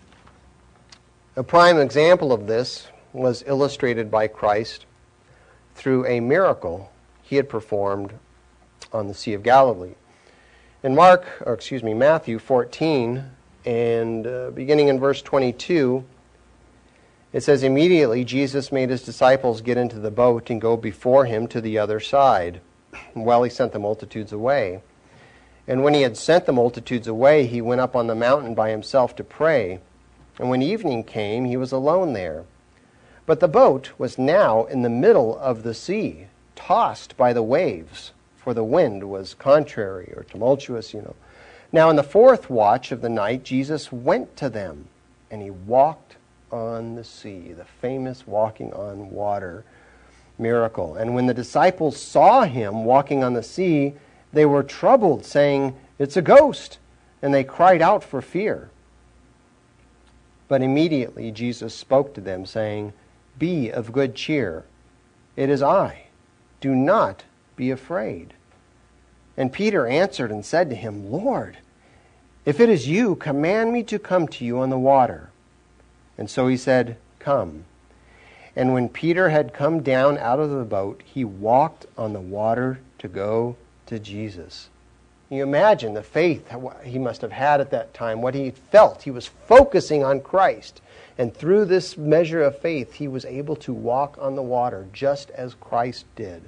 Speaker 2: A prime example of this was illustrated by Christ through a miracle he had performed on the Sea of Galilee. In Matthew 14, and beginning in verse 22, it says, "Immediately Jesus made his disciples get into the boat and go before him to the other side, while he sent the multitudes away. And when he had sent the multitudes away, he went up on the mountain by himself to pray. And when evening came, he was alone there. But the boat was now in the middle of the sea, tossed by the waves, for the wind was contrary," or tumultuous, "Now in the fourth watch of the night, Jesus went to them, and he walked on the sea," the famous walking on water miracle. "And when the disciples saw him walking on the sea, they were troubled, saying, 'It's a ghost,' and they cried out for fear. But immediately Jesus spoke to them, saying, 'Be of good cheer. It is I. Do not be afraid.' And Peter answered and said to him, 'Lord, if it is you, command me to come to you on the water.' And so he said, 'Come.' And when Peter had come down out of the boat, he walked on the water to go to Jesus." You imagine the faith he must have had at that time, what he felt. He was focusing on Christ. And through this measure of faith, he was able to walk on the water just as Christ did.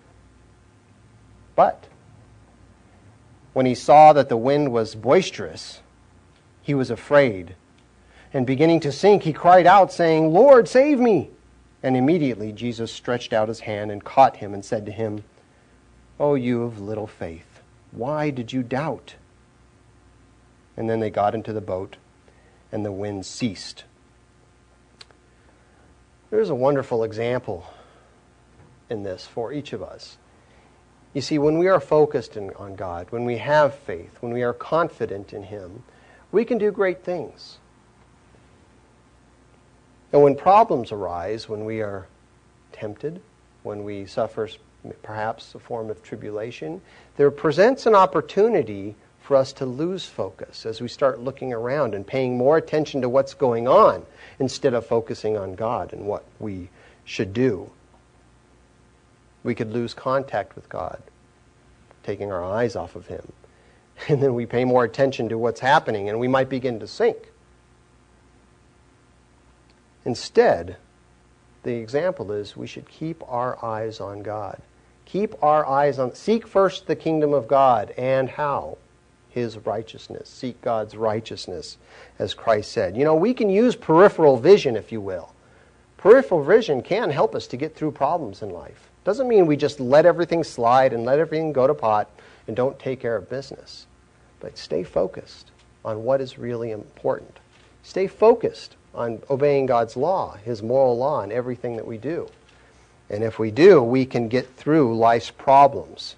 Speaker 2: But when he saw that the wind was boisterous, he was afraid. And beginning to sink, he cried out, saying, "Lord, save me!" And immediately Jesus stretched out his hand and caught him and said to him, "O you of little faith, why did you doubt?" And then they got into the boat, and the wind ceased. There's a wonderful example in this for each of us. You see, when we are focused on God, when we have faith, when we are confident in him, we can do great things. And when problems arise, when we are tempted, when we suffer perhaps a form of tribulation, there presents an opportunity for us to lose focus as we start looking around and paying more attention to what's going on instead of focusing on God and what we should do. We could lose contact with God, taking our eyes off of him. And then we pay more attention to what's happening and we might begin to sink. Instead, the example is we should keep our eyes on God. Seek first the kingdom of God, and how? His righteousness. Seek God's righteousness, as Christ said. We can use peripheral vision, if you will. Peripheral vision can help us to get through problems in life. Doesn't mean we just let everything slide and let everything go to pot and don't take care of business. But stay focused on what is really important. Stay focused on obeying God's law, his moral law, in everything that we do. And if we do, we can get through life's problems.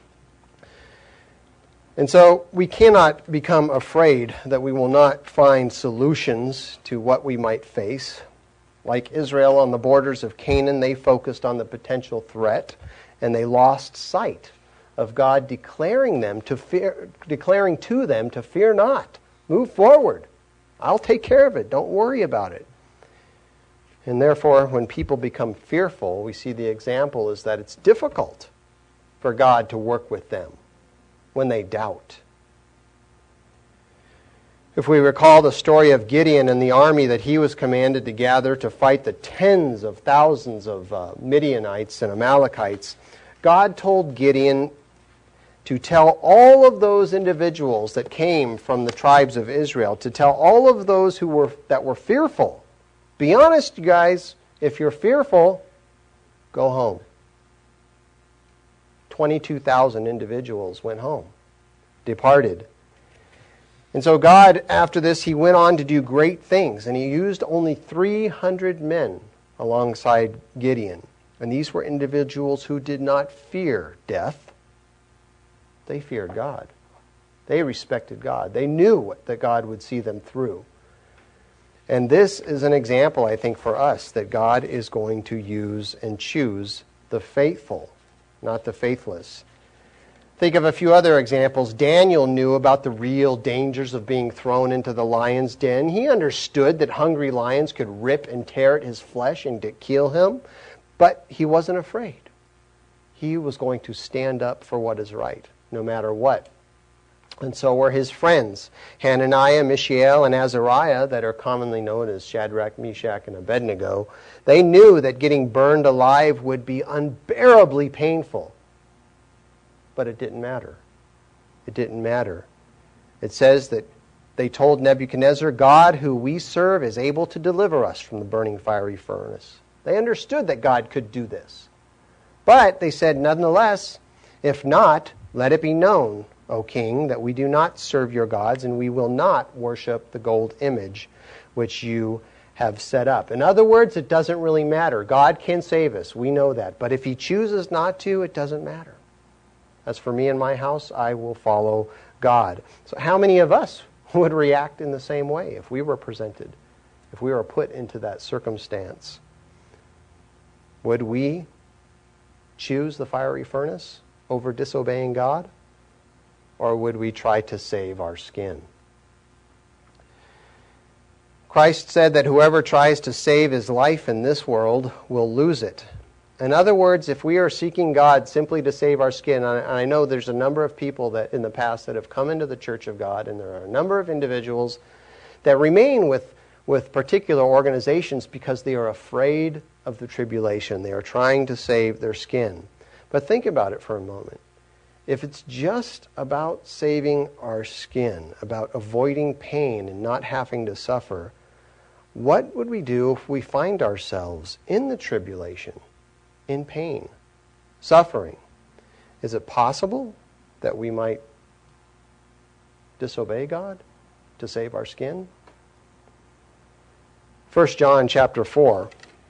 Speaker 2: And so we cannot become afraid that we will not find solutions to what we might face. Like Israel on the borders of Canaan, they focused on the potential threat, and they lost sight of God declaring to them to fear not. Move forward. I'll take care of it. Don't worry about it. And therefore, when people become fearful, we see the example is that it's difficult for God to work with them when they doubt. If we recall the story of Gideon and the army that he was commanded to gather to fight the tens of thousands of Midianites and Amalekites, God told Gideon to tell all of those individuals that came from the tribes of Israel, to tell all of those that were fearful, be honest, you guys, if you're fearful, go home. 22,000 individuals went home, departed. And so God, after this, he went on to do great things, and he used only 300 men alongside Gideon. And these were individuals who did not fear death. They feared God. They respected God. They knew that God would see them through. And this is an example, I think, for us, that God is going to use and choose the faithful, not the faithless. Think of a few other examples. Daniel knew about the real dangers of being thrown into the lion's den. He understood that hungry lions could rip and tear at his flesh and to kill him, but he wasn't afraid. He was going to stand up for what is right, no matter what. And so were his friends, Hananiah, Mishael, and Azariah, that are commonly known as Shadrach, Meshach, and Abednego. They knew that getting burned alive would be unbearably painful. But it didn't matter. It didn't matter. It says that they told Nebuchadnezzar, God who we serve is able to deliver us from the burning fiery furnace. They understood that God could do this. But they said, nonetheless, if not, let it be known, O king, that we do not serve your gods, and we will not worship the gold image which you have set up. In other words, it doesn't really matter. God can save us. We know that. But if he chooses not to, it doesn't matter. As for me and my house, I will follow God. So how many of us would react in the same way if we were presented, if we were put into that circumstance? Would we choose the fiery furnace over disobeying God? Or would we try to save our skin? Christ said that whoever tries to save his life in this world will lose it. In other words, if we are seeking God simply to save our skin, and I know there's a number of people that in the past that have come into the Church of God, and there are a number of individuals that remain with particular organizations because they are afraid of the tribulation. They are trying to save their skin. But think about it for a moment. If it's just about saving our skin, about avoiding pain and not having to suffer, what would we do if we find ourselves in the tribulation, in pain, suffering? Is it possible that we might disobey God to save our skin? 1 John chapter 4.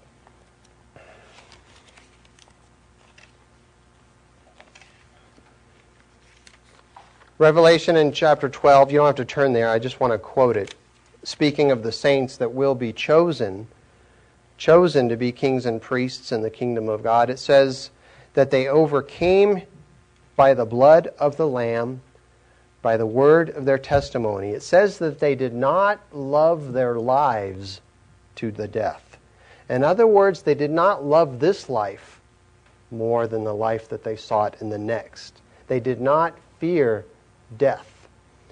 Speaker 2: Revelation in chapter 12, you don't have to turn there, I just want to quote it. Speaking of the saints that will be chosen to be kings and priests in the kingdom of God, it says that they overcame by the blood of the Lamb, by the word of their testimony. It says that they did not love their lives to the death. In other words, they did not love this life more than the life that they sought in the next. They did not fear death.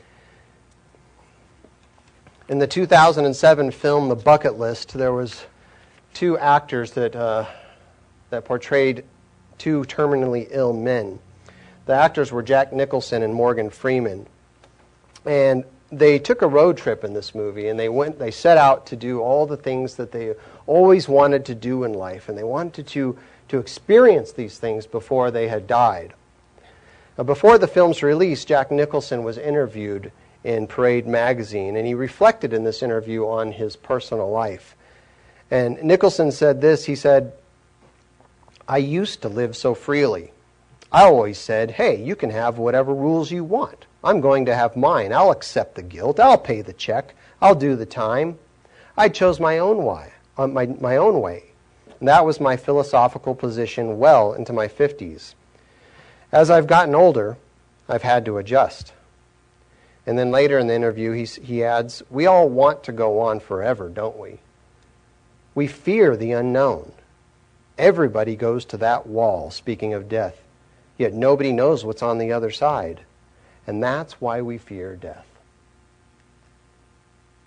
Speaker 2: In the 2007 film The Bucket List, there was two actors that portrayed two terminally ill men. The actors were Jack Nicholson and Morgan Freeman. And they took a road trip in this movie, and they set out to do all the things that they always wanted to do in life, and they wanted to experience these things before they had died. Now, before the film's release, Jack Nicholson was interviewed in Parade magazine, and he reflected in this interview on his personal life. And Nicholson said this, he said, I used to live so freely. I always said, hey, you can have whatever rules you want. I'm going to have mine. I'll accept the guilt. I'll pay the check. I'll do the time. I chose my own way. My own way. And that was my philosophical position well into my 50s. As I've gotten older, I've had to adjust. And then later in the interview, he adds, we all want to go on forever, don't we? We fear the unknown. Everybody goes to that wall, speaking of death, yet nobody knows what's on the other side. And that's why we fear death.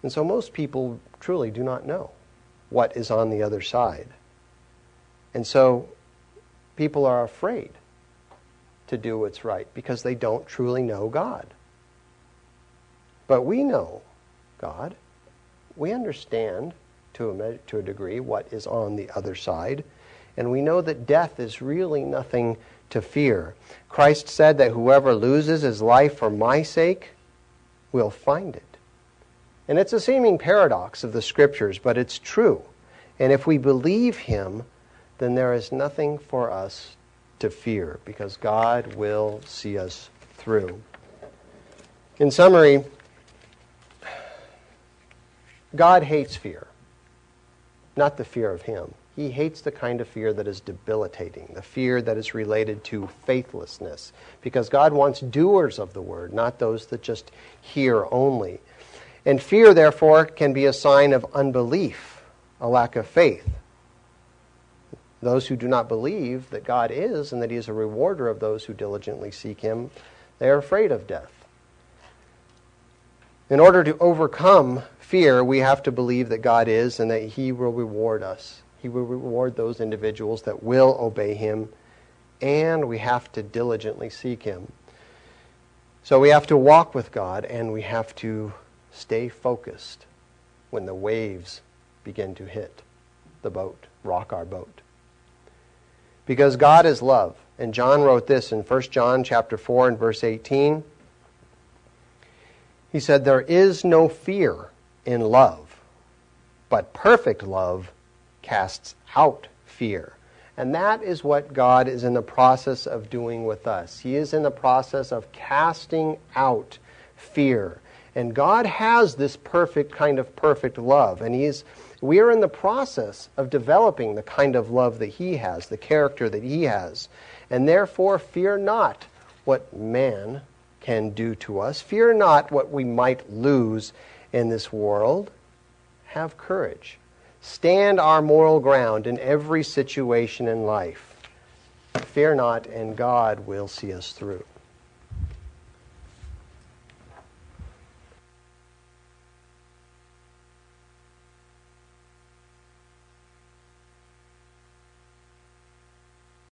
Speaker 2: And so most people truly do not know what is on the other side. And so people are afraid to do what's right because they don't truly know God. But we know God. We understand to a degree what is on the other side. And we know that death is really nothing to fear. Christ said that whoever loses his life for my sake will find it. And it's a seeming paradox of the Scriptures, but it's true. And if we believe him, then there is nothing for us to fear, because God will see us through. In summary, God hates fear, not the fear of him. He hates the kind of fear that is debilitating, the fear that is related to faithlessness, because God wants doers of the word, not those that just hear only. And fear, therefore, can be a sign of unbelief, a lack of faith. Those who do not believe that God is and that he is a rewarder of those who diligently seek him, they are afraid of death. In order to overcome fear, we have to believe that God is and that he will reward us. He will reward those individuals that will obey him, and we have to diligently seek him. So we have to walk with God, and we have to stay focused when the waves begin to hit the boat, rock our boat. Because God is love. And John wrote this in 1 John chapter 4 and verse 18. He said, "There is no fear in love, but perfect love casts out fear." And that is what God is in the process of doing with us. He is in the process of casting out fear. And God has this perfect love. And we are in the process of developing the kind of love that he has, the character that he has. And therefore, fear not what man can do to us. Fear not what we might lose in this world. Have courage. Stand our moral ground in every situation in life. Fear not, and God will see us through.